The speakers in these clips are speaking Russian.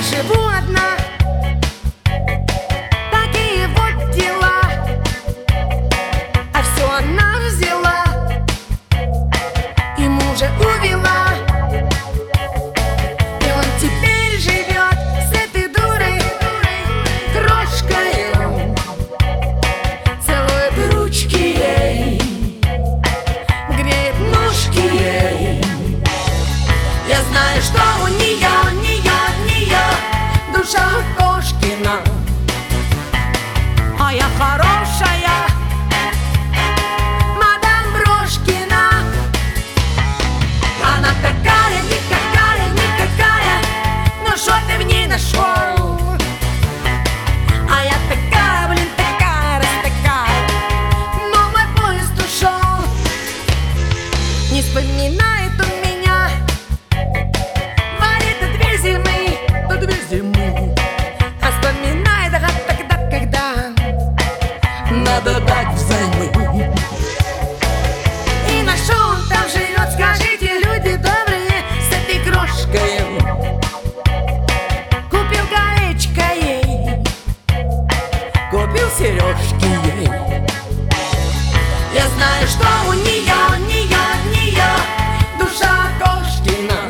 живу одна, такие вот дела. А все она взяла и мужа увела. И он теперь живет с этой дурой крошкой, целует ручки ей, греет ножки ей. Я знаю, что у нее душа Кошкина, а я хорошая мадам Брошкина. Она такая, никакая, но что ты в ней нашел? А я такая, блин, такая, раз такая, но мой поезд ушел. Не вспоминает он меня, варит на 2 зимы, на 2 зимы. А вспоминает тогда, когда надо дать взаймы. И на что он там живет, скажите, люди добрые, с этой крошкой? Купил колечко ей, купил сережки ей. Я знаю, что у нее душа Кошкина,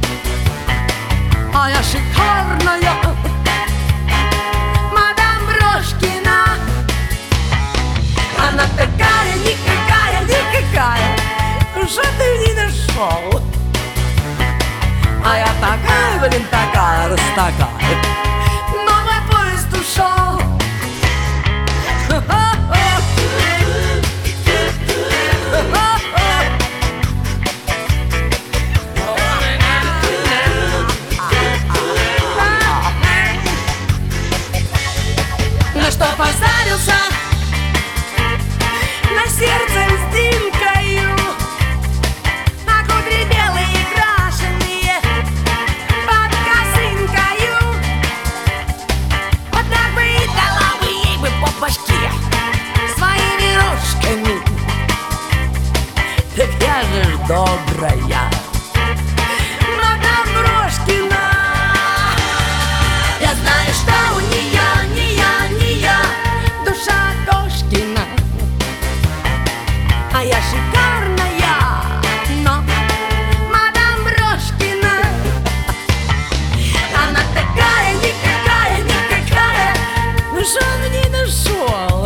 а я шикарная мадам Брошкина. Она такая, никакая, что ты в ней нашел? А я такая, блин, такая, раз такая, но мой поезд ушел. На что позарился, на сердце льдинкою, на кудри белые крашеные под косынкою. Вот так бы и дала бы ей бы по башке своими рожками. Так я же ж добрая мадам Брошкина. Я знаю, что у нее душа Кошкина, а я шикарная, но мадам Брошкина. Она такая, никакая, ну что он в ней нашел?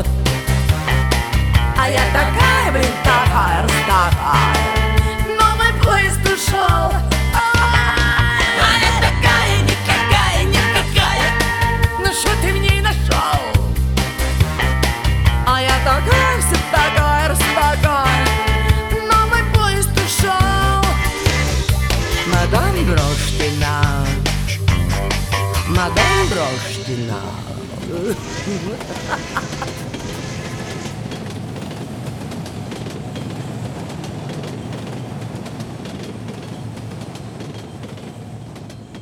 А я такая, блин, такая, раз такая, но мой поезд ушел. А я такая, никакая, ну что ты в ней нашел? А я такая, вся такая, раз такая, но мой поезд ушел. Мадам Брошкина, мадам Брошкина.